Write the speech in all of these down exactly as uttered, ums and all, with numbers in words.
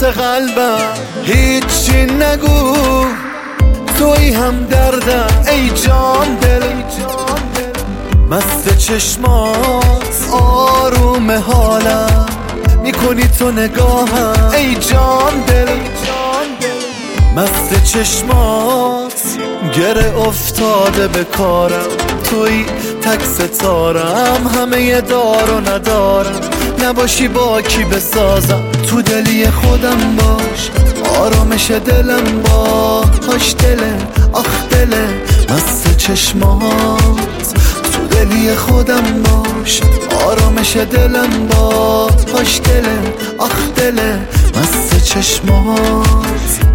وسط قلبم هیچی نگو، توی هم دردم ای جان دل، مست چشمات آروم حالم میکنی تو نگاهم ای جان دل، مست چشمات گره افتاده به کارم، توی تک ستارم همه دار و ندارم، نباشی با کی بسازم تو دلی خودم باش، آرامش دلم باش دله آخ دله، مست چشمات تو دلی خودم باش، آرامش دلم باش دله آخ دله، مست چشمات.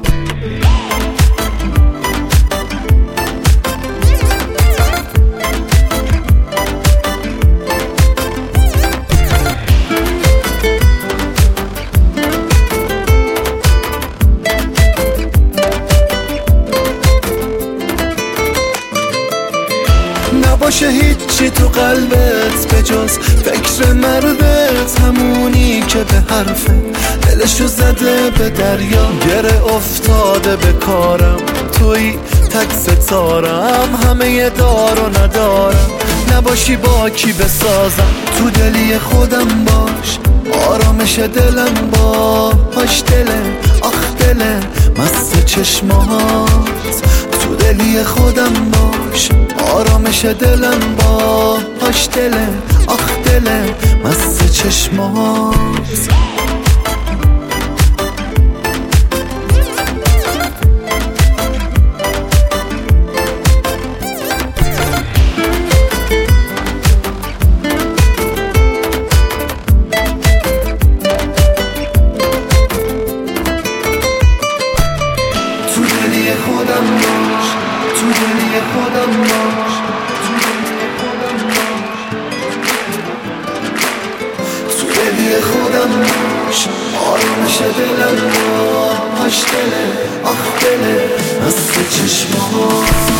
نباشه هیچی تو قلبت به جز فکر مردت، همونی که به حرفت دلشو زده به دریا، گره افتاده به کارم توی تک ستارم همه دار و ندارم، نباشی با کی بسازم تو دلی خودم باش، آرامش دلم باش دله آخ دله، مست چشمات تو دلی خودم باش، آرامش دلم باش دله آخ دله، مست چشمات. تو دلی خودم باش، تو دلی خودم باش، تو دلی خودم باش، تو دلی خودم باش، آرامش دلم باش دله آخ دله، مست چشمات.